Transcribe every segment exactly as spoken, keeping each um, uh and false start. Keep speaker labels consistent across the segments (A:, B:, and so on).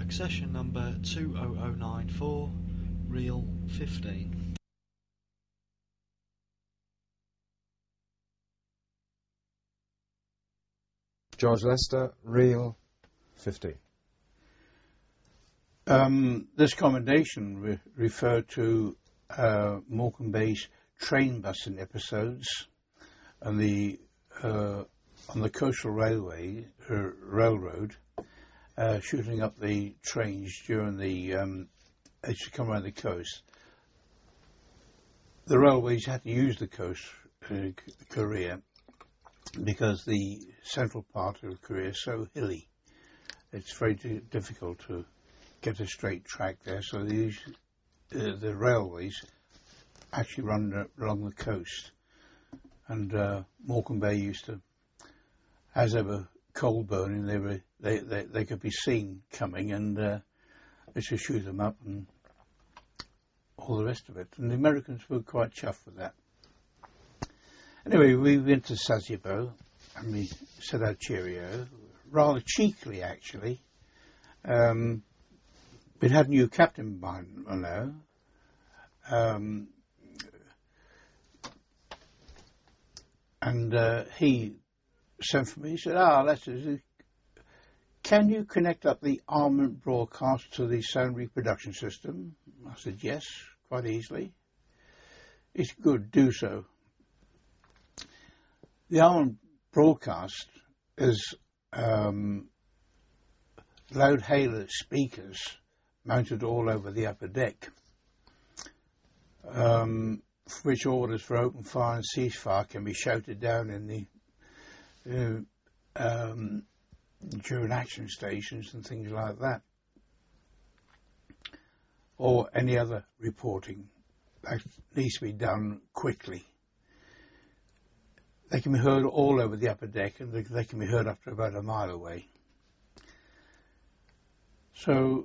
A: session number two oh oh nine four, reel fifteen.
B: George Lester, reel fifteen.
C: Um, this commendation re- referred to uh, Morecambe Bay's train busing episodes and the uh, on the coastal railway uh, railroad, uh, shooting up the trains during the um, as you come around the coast. The railways had to use the coast, uh, Korea, because the central part of Korea is so hilly. It's very d- difficult to get a straight track there, so these, uh, the railways actually run uh, along the coast. And uh, Morecambe Bay used to, as they were coal burning, they were they, they, they could be seen coming, and uh, they should shoot them up and all the rest of it. And the Americans were quite chuffed with that. Anyway, we went to Sasebo and we said our cheerio, rather cheekily actually. Um, we'd had a new captain by now. Um, and uh, he sent for me, he said, ah, Lester, can you connect up the armament broadcast to the sound reproduction system? I said, yes, quite easily. It's good, do so. The armament broadcast is um, loud hailer speakers mounted all over the upper deck, um, for which orders for open fire and ceasefire can be shouted down in the uh, um, during action stations and things like that, or any other reporting that needs to be done quickly. They can be heard all over the upper deck, and they, they can be heard up to about a mile away. So,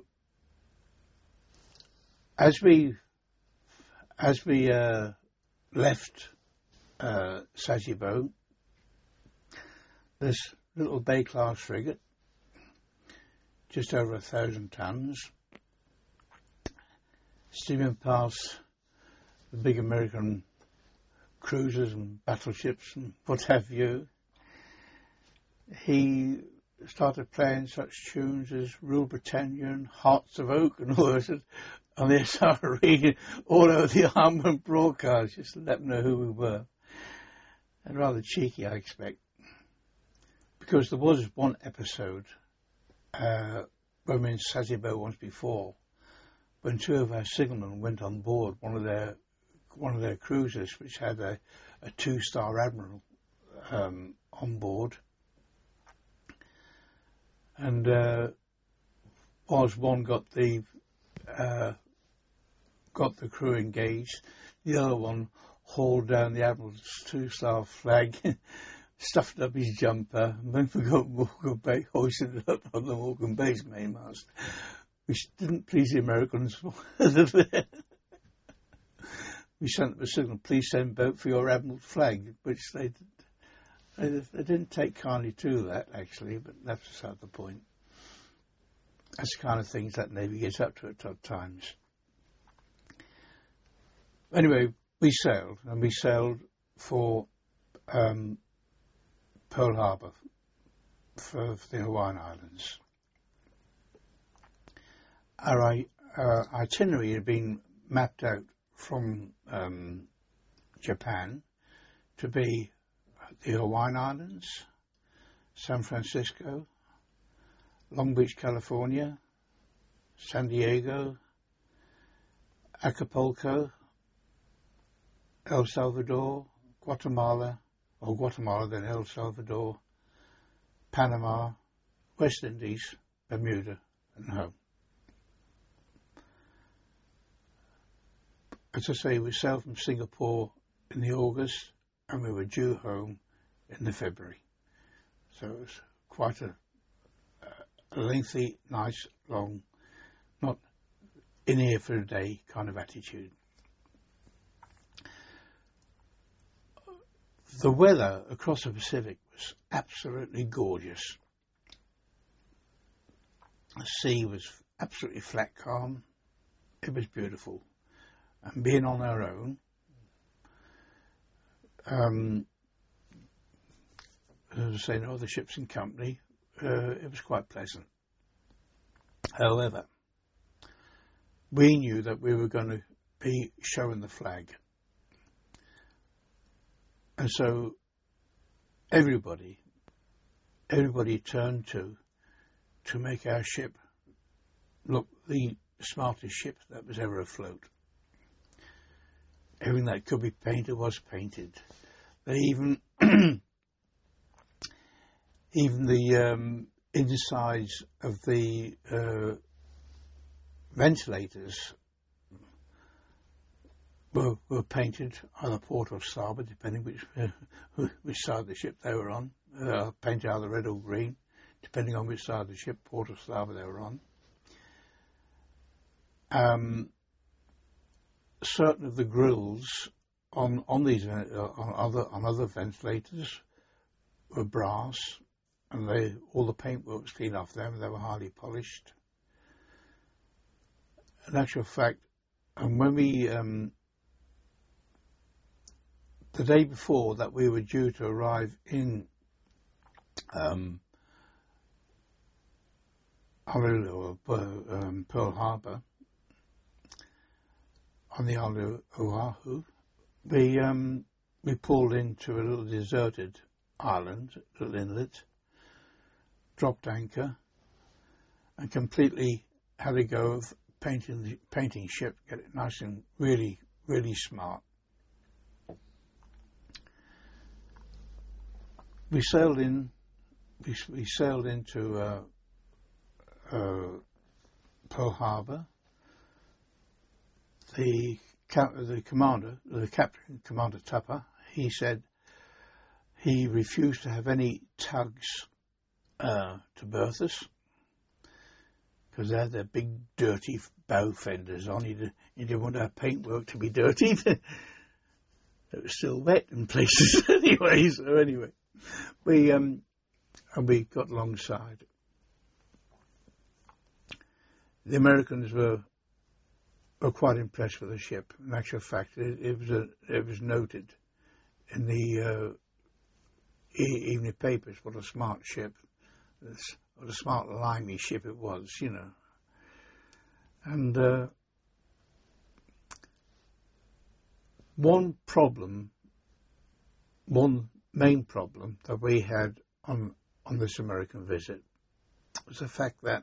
C: as we as we uh, left uh, Sasebo, this little Bay-class frigate, just over a thousand tons, steaming past the big American cruisers and battleships and what have you, he started playing such tunes as Rule Britannia and Hearts of Oak and all this, and they started reading all over the armament broadcast just to let them know who we were. And rather cheeky, I expect, because there was one episode uh, when we were in Sasebo once before, when two of our signalmen went on board one of their one of their cruisers, which had a, a two-star admiral um, on board, and uh, whilst one got the uh, got the crew engaged, the other one hauled down the admiral's two-star flag, stuffed up his jumper, and then forgot Morecambe Bay, hoisted it up on the Morecambe Bay's mainmast, which didn't please the Americans. We sent them a signal, please send boat for your admiral's flag, which they, they, they didn't take kindly to that, actually, but that's beside the point. That's the kind of things that Navy gets up to at times. Anyway, we sailed, and we sailed for um, Pearl Harbor, for, for the Hawaiian Islands. Our, our itinerary had been mapped out from um, Japan to be the Hawaiian Islands, San Francisco, Long Beach, California, San Diego, Acapulco, El Salvador, Guatemala, or Guatemala then El Salvador, Panama, West Indies, Bermuda, and home. As I say, we sailed from Singapore in the August, and we were due home in the February. So it was quite a, a lengthy, nice, long, not in here for a day kind of attitude. The weather across the Pacific was absolutely gorgeous. The sea was absolutely flat calm. It was beautiful. And being on our own, um, as I say, no other ships in company, uh, it was quite pleasant. However, we knew that we were going to be showing the flag. And so everybody, everybody turned to, to make our ship look the smartest ship that was ever afloat. Everything that could be painted was painted. They even, even the um, insides of the uh, ventilators were, were painted either port or starboard, depending which uh, which side of the ship they were on. Uh, painted either red or green, depending on which side of the ship, port or starboard, they were on. Um, certain of the grills on on these uh, on other on other ventilators were brass, and they all the paintwork was clean off them. They were highly polished. In actual fact, and when we um, the day before that we were due to arrive in um, Honolulu, or um, Pearl Harbor, on the island of Oahu, we um, we pulled into a little deserted island, a little inlet, dropped anchor, and completely had a go of painting the painting ship, get it nice and really, really smart. We sailed in. We, we sailed into uh, uh, Pearl Harbor. The the commander, the captain, Commander Tupper, he said he refused to have any tugs uh, to berth us because they had their big dirty bow fenders on. He, did, he didn't want our paintwork to be dirty. It was still wet in places anyway. So anyway, we um and we got alongside. The Americans were. were quite impressed with the ship. In actual fact, it, it was a, it was noted in the uh, e- evening papers what a smart ship, what a smart limey ship it was, you know. And uh, one problem, one main problem that we had on on this American visit was the fact that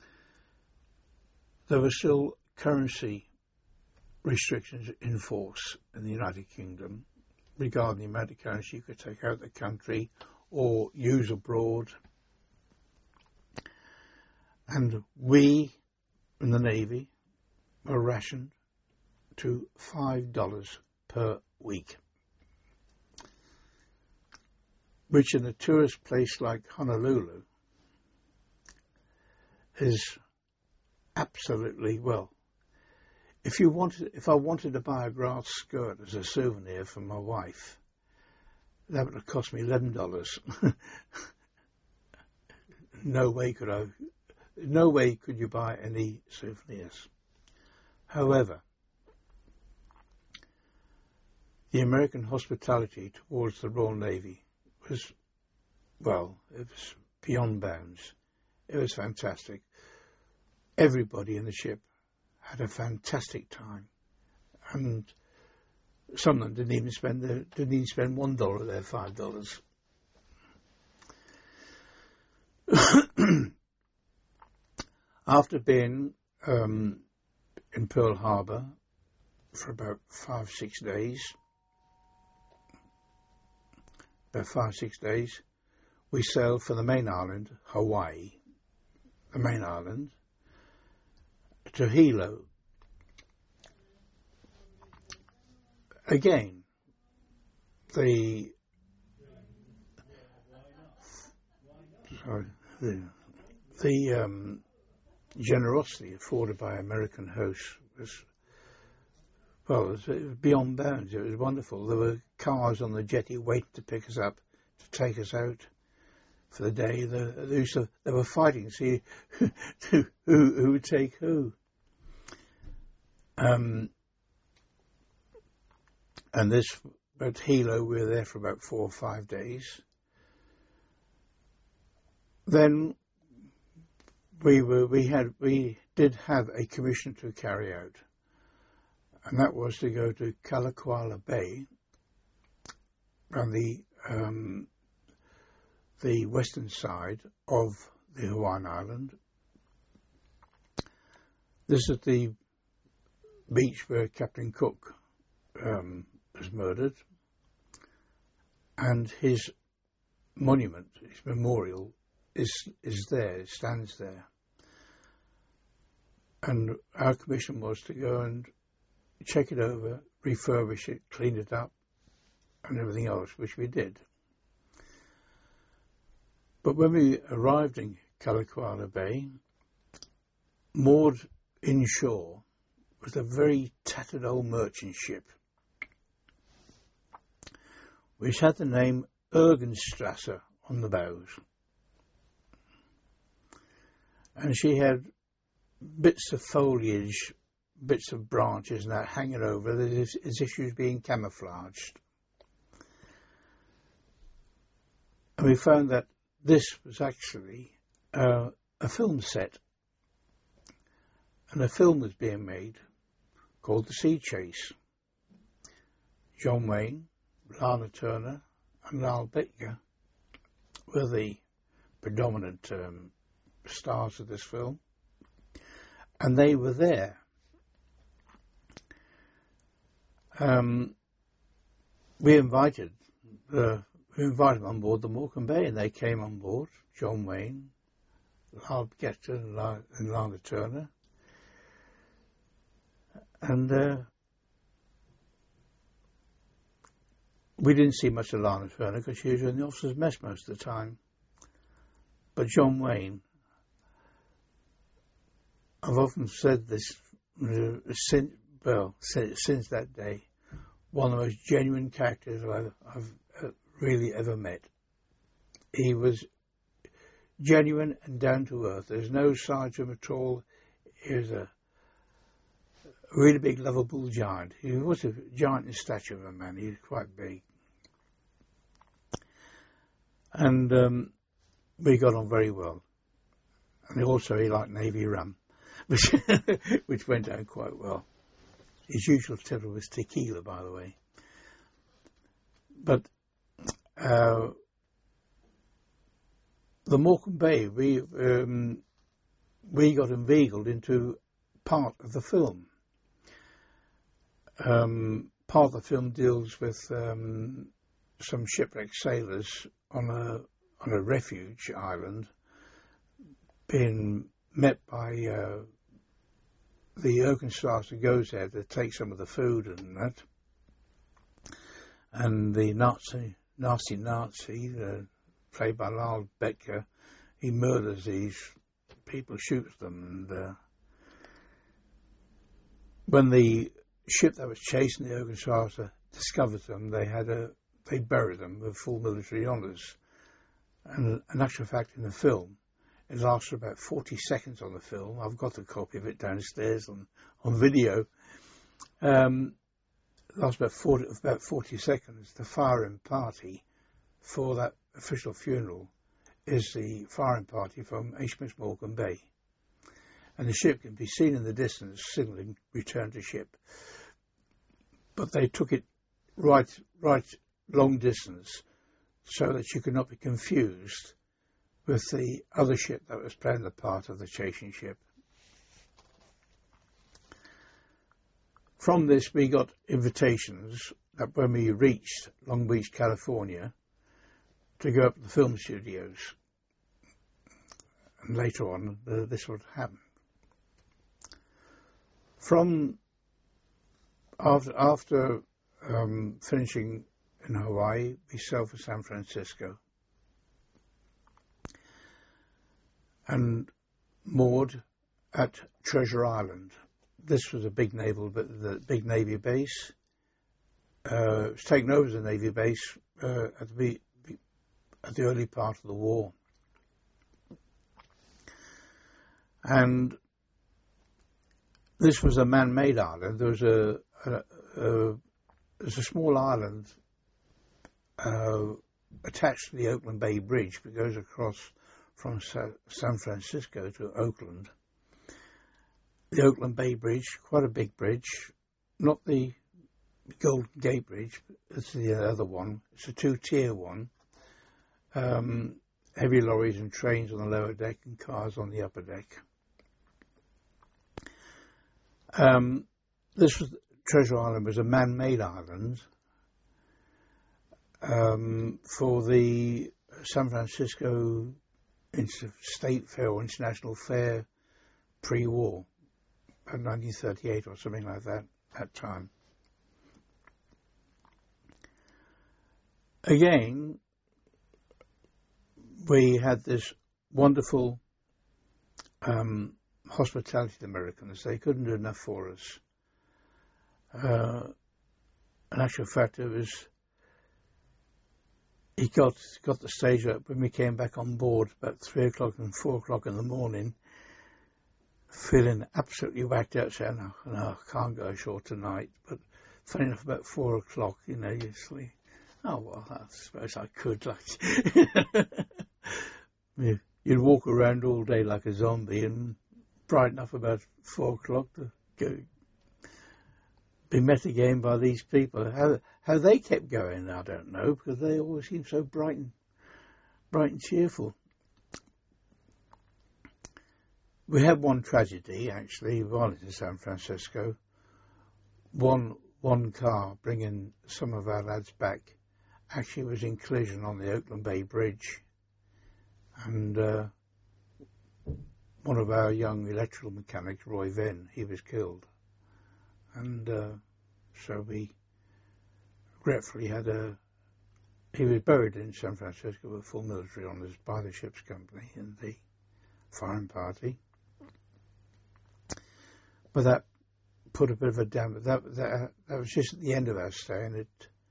C: there were still currency restrictions in force in the United Kingdom regarding the amount of currency you could take out of the country or use abroad. And we in the Navy were rationed to five dollars per week, which in a tourist place like Honolulu is absolutely, well, If you wanted, if I wanted to buy a grass skirt as a souvenir for my wife, that would have cost me eleven dollars. No way could I, no way could you buy any souvenirs. However, the American hospitality towards the Royal Navy was, well, it was beyond bounds. It was fantastic. Everybody in the ship had a fantastic time, and some of them didn't even spend their, didn't even spend one dollar of their five dollars. After being um, in Pearl Harbor for about five six days, about five six days, we sailed for the main island, Hawaii, the main island, to Hilo. Again, the sorry, the, the um, generosity afforded by American hosts was, well, it was, it was beyond bounds. It was wonderful. There were cars on the jetty waiting to pick us up, to take us out, for the day. The, they, used to, they were fighting to see who, who would take who. Um, and this, at Hilo, we were there for about four or five days. Then we were, we had, we did have a commission to carry out, and that was to go to Kalakuala Bay, on the um, the western side of the Hawaiian island. This is the beach where Captain Cook um, was murdered, and his monument, his memorial, is is there, it stands there. And our commission was to go and check it over, refurbish it, clean it up, and everything else, which we did. But when we arrived in Kalakuala Bay, moored inshore was a very tattered old merchant ship, which had the name Ergenstrasse on the bows. And she had bits of foliage, bits of branches and that hanging over as if she was being camouflaged. And we found that this was actually uh, a film set. And a film was being made called The Sea Chase. John Wayne, Lana Turner and Lyle Betker were the predominant um, stars of this film. And they were there. Um, we invited the we invited them on board the Morecambe Bay, and they came on board. John Wayne, Lyle Betker, and, La- and Lana Turner, and uh, we didn't see much of Lana Turner because she was in the officers' mess most of the time. But John Wayne, I've often said this, uh, since, well, since, since that day, one of the most genuine characters I've, I've uh, really ever met. He was genuine and down to earth. There's no side to him at all. He was a really big, lovable giant. He was a giant in stature of a man. He was quite big. And um, we got on very well. And also he liked Navy rum, which, which went down quite well. His usual title was tequila, by the way. But uh, the Morecambe Bay, we um, we got inveigled into part of the film. Um, part of the film deals with um, some shipwrecked sailors on a on a refuge island being met by uh, the Ergenstrasse that goes there to take some of the food and that. And the Nazi, nasty Nazi, uh, played by Lyle Betker, he murders these people, shoots them. And uh, when the ship that was chasing the Ergenstrasse discovered them, they had a they buried them with full military honours. And in actual fact, in the film, it lasts about forty seconds on the film. I've got a copy of it downstairs on, on video. Um, it lasts about forty, about forty seconds. The firing party for that official funeral is the firing party from H M S Morecambe Bay. And the ship can be seen in the distance signalling return to ship. But they took it right, right long distance so that you could not be confused with the other ship that was playing the part of the chasing ship. From this, we got invitations that when we reached Long Beach, California, to go up to the film studios. And later on, uh, this would happen. From after, after um, finishing in Hawaii, we sailed for San Francisco and moored at Treasure Island. This was a big naval, the big Navy base. Uh, it was taken over as a Navy base uh, at the at the early part of the war, And this was a man-made island. There was a, a, a, there's a small island uh, attached to the Oakland Bay Bridge that goes across from Sa- San Francisco to Oakland. The Oakland Bay Bridge, quite a big bridge, not the Golden Gate Bridge, it's the other one. It's a two-tier one. Um, heavy lorries and trains on the lower deck and cars on the upper deck. Um, this was Treasure Island was a man-made island um, for the San Francisco State Fair or International Fair pre-war, about nineteen thirty-eight or something like that, that time. Again, we had this wonderful um, hospitality to the Americans. They couldn't do enough for us. Uh, in actual fact, it was, he got got the stage up when we came back on board about three o'clock and four o'clock in the morning, feeling absolutely whacked out, saying, no, no, I can't go ashore tonight. But funny enough, about four o'clock, you know, you sleep. Oh, well, I suppose I could. Like, you'd walk around all day like a zombie and brighten up about four o'clock to go, be met again by these people. How how they kept going, I don't know, because they always seemed so bright and, bright and cheerful. We had one tragedy, actually, while in San Francisco. One, one car bringing some of our lads back actually was in collision on the Oakland Bay Bridge, and uh, one of our young electrical mechanics, Roy Venn, he was killed, and uh, so we regretfully had a, he was buried in San Francisco with full military honours by the ship's company in the foreign party, but that put a bit of a damper, that, that, that was just at the end of our stay, and it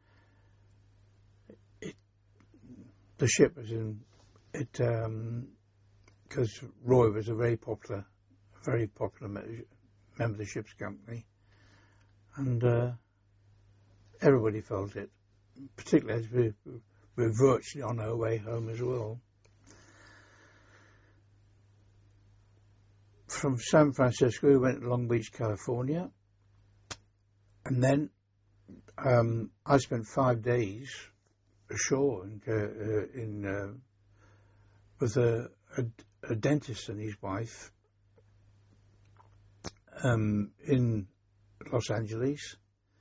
C: the ship was in it because um, Roy was a very popular, very popular me- member of the ship's company, and uh, everybody felt it, particularly as we, we were virtually on our way home as well. From San Francisco, we went to Long Beach, California, and then um, I spent five days ashore in, uh, in uh, with a, a, a dentist and his wife um, in Los Angeles.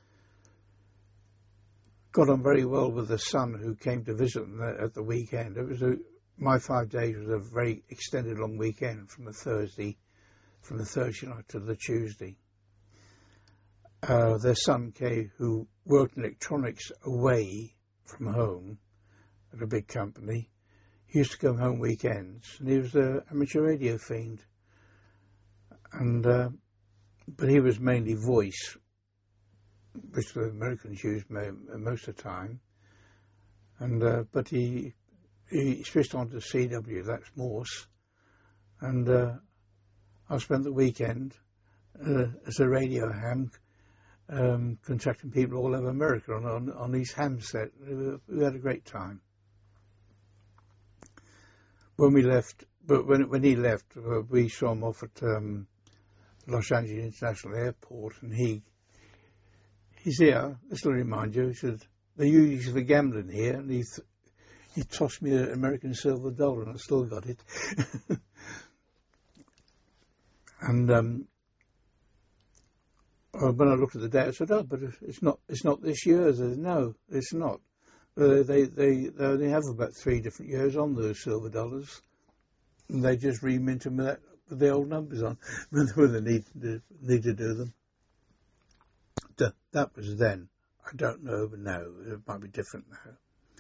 C: Got on very well with the son who came to visit them at the weekend. It was a, my five days was a very extended long weekend from the Thursday, from the Thursday night to the Tuesday. Uh, their son, Kay, who worked in electronics away from home at a big company, he used to come home weekends, and he was an amateur radio fiend. And uh, but he was mainly voice, which the Americans used most of the time. And uh, but he he switched on to C W, that's Morse, and uh, I spent the weekend uh, as a radio ham. Um, contacting people all over America on on, on these ham set. We had a great time. When we left, but when when he left, uh, we saw him off at um, Los Angeles International Airport, and he he's here. This will remind you. He said they use you for gambling here, and he th- he tossed me an American silver dollar, and I still got it. and um, when I looked at the date, I said, "Oh, but it's not. It's not this year." I said, "No, it's not. Uh, they they they only have about three different years on those silver dollars, and they just remint them with, that, with the old numbers on when they need to need to do them." That, that was then. I don't know, but now it might be different now.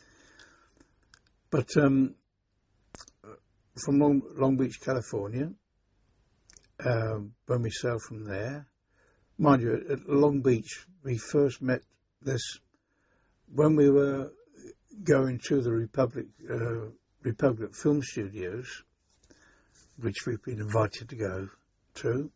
C: But um, from Long, Long Beach, California, um, when we sailed from there. Mind you, at Long Beach, we first met this when we were going to the Republic uh, Republic Film Studios. which we've been invited to go to.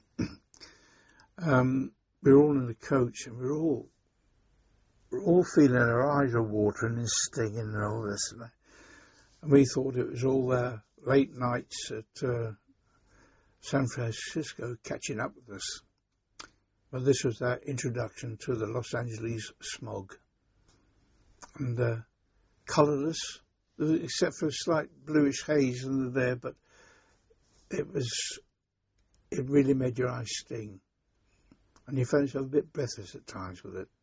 C: um, we were all in the coach, and we were all we were all feeling our eyes are watering and stinging and all this. And we thought it was all their late nights at uh, San Francisco catching up with us. But this was their introduction to the Los Angeles smog. And uh, colourless, except for a slight bluish haze under there, but it was, it really made your eyes sting. And you found yourself a bit breathless at times with it.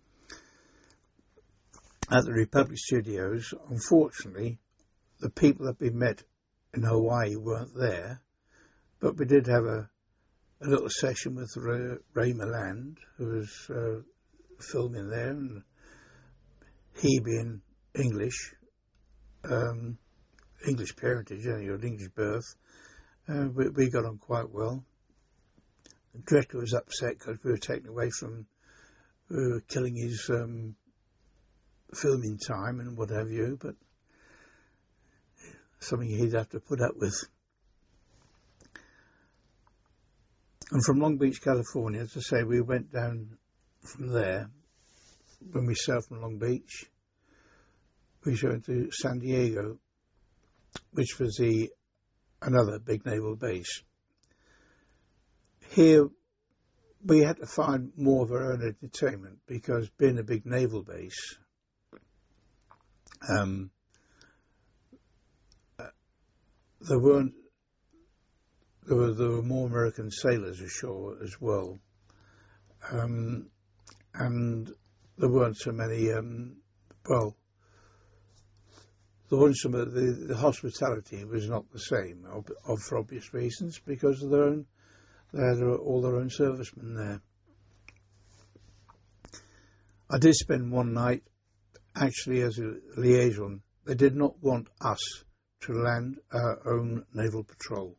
C: At the Republic Studios, unfortunately, the people that we met in Hawaii weren't there, but we did have a, a little session with Ray, Ray Milland, who was uh, filming there, and he being English, um, English parentage, you know, English birth, uh, we, we got on quite well. The director was upset because we were taken away from, we were killing his um, filming time and what have you, but something he'd have to put up with. And from Long Beach, California, as I say, we went down from there. When we sailed from Long Beach, we went to San Diego, which was the another big naval base. Here, we had to find more of our own entertainment because being a big naval base, um, there weren't. There were, there were more American sailors ashore as well, um, and there weren't so many. Um, well, there weren't some. The, the hospitality was not the same, of, of for obvious reasons, because of their own. They had all their own servicemen there. I did spend one night, actually, as a liaison. They did not want us to land our own naval patrol.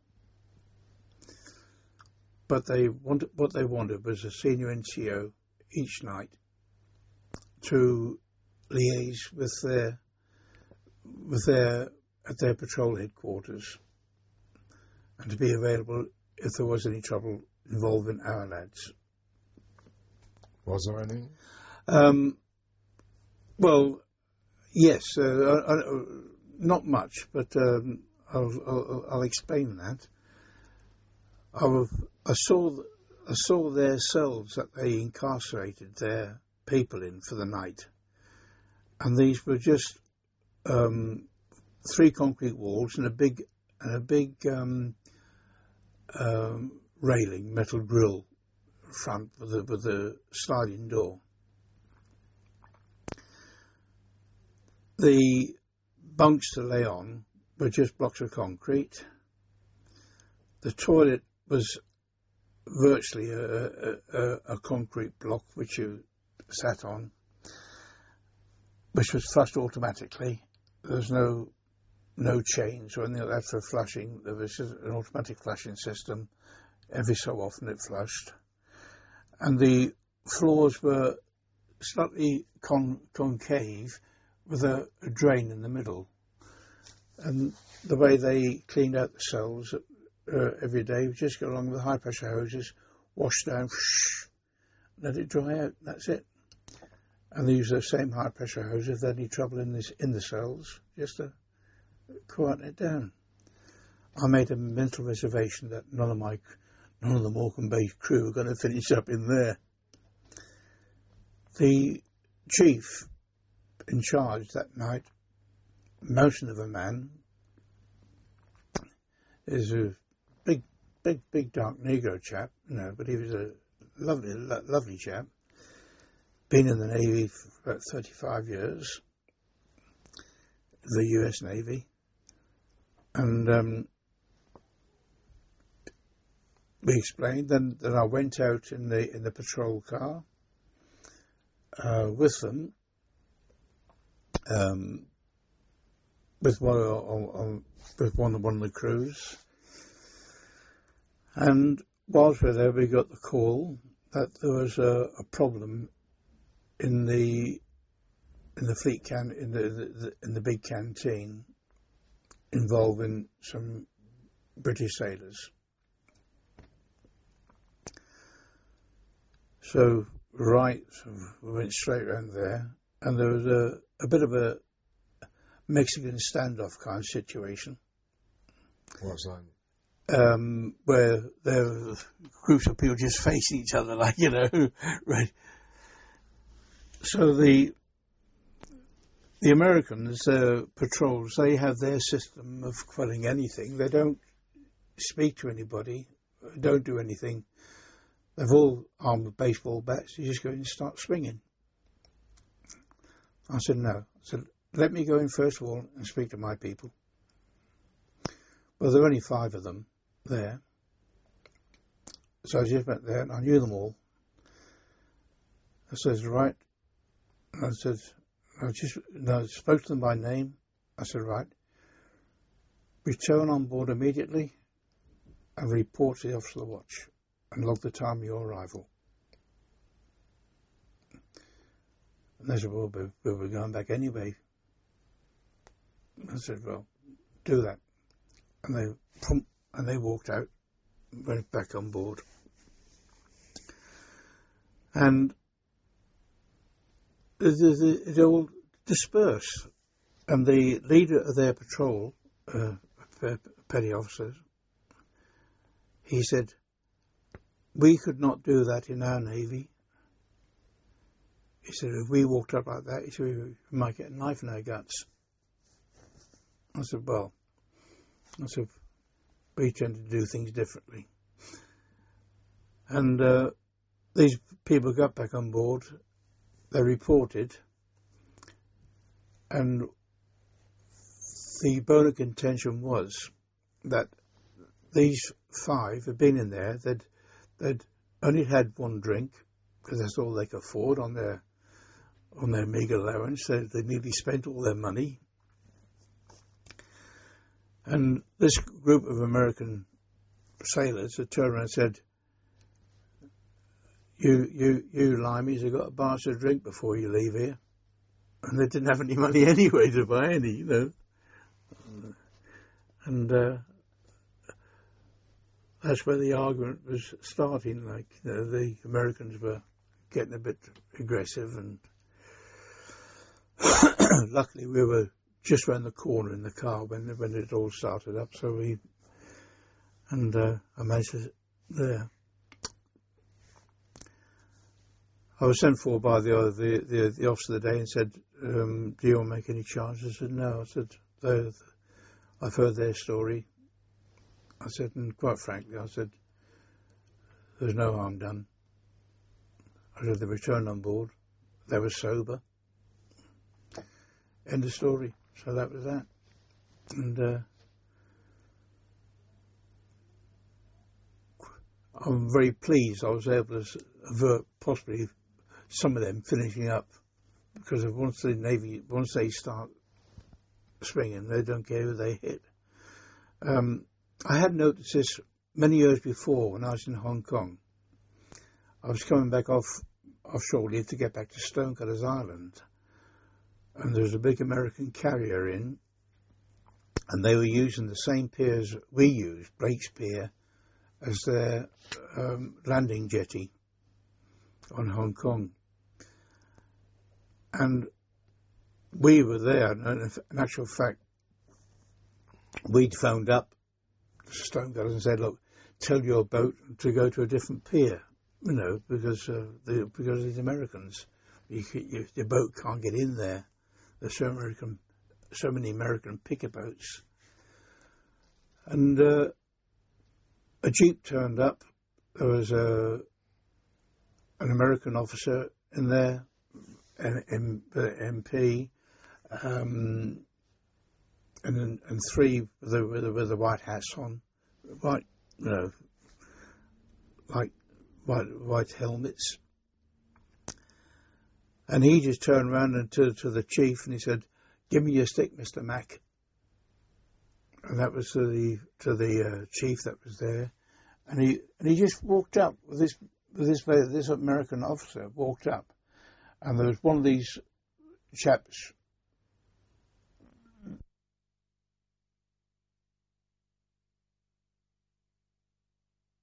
C: But they wanted, what they wanted was a senior N C O each night to liaise with their, with their, at their patrol headquarters, and to be available if there was any trouble involving our lads.
B: Was there any?
C: Um, well, yes, uh, uh, not much, but um, I'll, I'll, I'll explain that. I, I saw I saw their cells that they incarcerated their people in for the night, and these were just um, three concrete walls and a big and a big um, um, railing, metal grill front with a, with a sliding door. The bunks to lay on were just blocks of concrete. The toilet was virtually a, a, a concrete block which you sat on, which was flushed automatically. There was no no chains or anything like that for flushing. There was just an automatic flushing system. Every so often it flushed. And the floors were slightly con- concave with a, a drain in the middle. And the way they cleaned out the cells uh, every day, we just go along with high pressure hoses, wash down, whoosh, let it dry out, that's it. And they use the same high pressure hose if they had any trouble in this in the cells, just to quieten it down. I made a mental reservation that none of my none of the Morecambe Bay crew were going to finish up in there. The chief in charge that night, mountain of a man, is a big, big, big dark Negro chap, you know, but he was a lovely, lo- lovely chap. Been in the Navy for about thirty-five years, the U S Navy, and um, we explained. Then, then I went out in the in the patrol car uh, with them, um, with one on, on, with one one of the crews, and whilst we were there, we got the call that there was a, a problem in the in the fleet can in the, the in the big canteen involving some British sailors. So, right, we went straight around there, and there was a, a bit of a Mexican standoff kind of situation.
B: What's that?
C: Um, where there were groups of people just facing each other, like, you know, right. So the the Americans, uh, patrols, they have their system of quelling anything. They don't speak to anybody, don't do anything. They've all armed with baseball bats. You just go in and start swinging. I said, no. I said, let me go in first of all and speak to my people. Well, there were only five of them there. So I just went there and I knew them all. I said, right. And I said, I just no, I spoke to them by name. I said, right. Return on board immediately and report to the officer of the watch and log the time of your arrival. And they said, well, we were going back anyway. I said, well, do that. And they and they walked out, went back on board. And it all dispersed. And the leader of their patrol, uh, petty officers, he said, we could not do that in our Navy. He said, if we walked up like that, he said, we might get a knife in our guts. I said, well, I said, we tend to do things differently. And uh, these people got back on board, they reported, and the bone of contention was that these five had been in there, they'd, they'd only had one drink, because that's all they could afford on their on their meagre allowance. They, they nearly spent all their money. And this group of American sailors had turned around and said, you, you, you limeys have got to buy us a drink before you leave here. And they didn't have any money anyway to buy any, you know. And uh, that's where the argument was starting. Like, you know, the Americans were getting a bit aggressive, and luckily we were just round the corner in the car when when it all started up. So we and uh, I managed to there. I was sent for by the the the, the officer of the day and said, um, "Do you want to make any charges?" I said, "No." I said, "I've heard their story." I said, and quite frankly, I said, "There's no harm done." I said, "They returned on board. They were sober." End of story. So that was that. And uh, I'm very pleased I was able to avert possibly some of them finishing up, because if once the Navy, once they start swinging, they don't care who they hit. Um, I had noticed this many years before when I was in Hong Kong. I was coming back off offshore leave to get back to Stonecutters Island, and there was a big American carrier in, and they were using the same piers we use, Blake's Pier, as their um, landing jetty on Hong Kong. And we were there, and in actual fact, we'd phoned up to Stonecutters and said, look, tell your boat to go to a different pier, you know, because, uh, the, because of these Americans. You, you, your boat can't get in there. There's so, American, so many American picker boats. And uh, a jeep turned up. There was a, an American officer in there, an M P, um, and and three with the, with the, with the white hats on, white, you know, like white white helmets. And he just turned around and to, to the chief and he said, "Give me your stick, Mister Mack." And that was to the to the uh, chief that was there, and he and he just walked up with this with this this American officer walked up, and there was one of these chaps